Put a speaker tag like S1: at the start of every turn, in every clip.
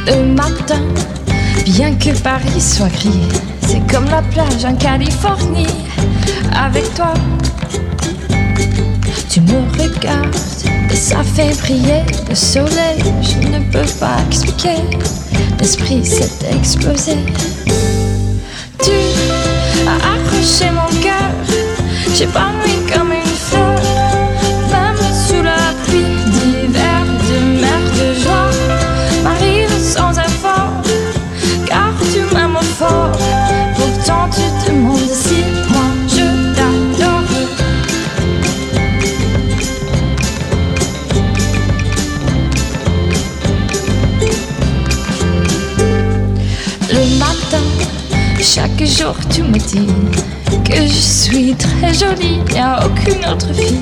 S1: Le matin, bien que Paris soit gris, c'est comme la plage en Californie. Avec toi, tu me regardes et ça fait briller le soleil. Je ne peux pas expliquer, l'esprit s'est explosé. Tu as accroché mon cœur, j'épanouis comme une fleur. Même sous la pluie d'hiver, de mer, de joie, m'arrive sans effort, car tu m'aimes fort. Pourtant tu te demandes si moi je t'adore. Le matin, chaque jour tu me dis que je suis très jolie, y a aucune autre fille.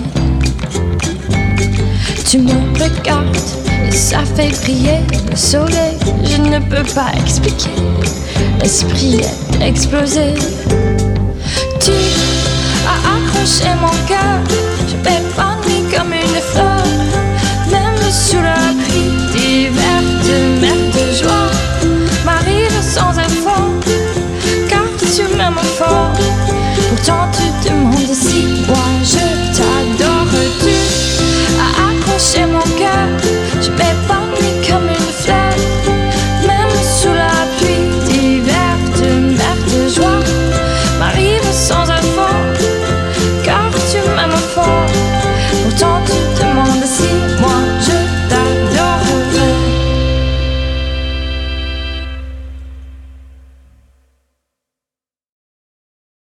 S1: Tu me regardes et ça fait briller le soleil. Je ne peux pas expliquer, l'esprit est explosé. Tu as accroché mon cœur, je m'épanouis comme une fleur. Même sous la pluie d'hiver, de mer, de joie, m'arrive sans effort, car tu m'aimes fort. Pourtant tu te demandes si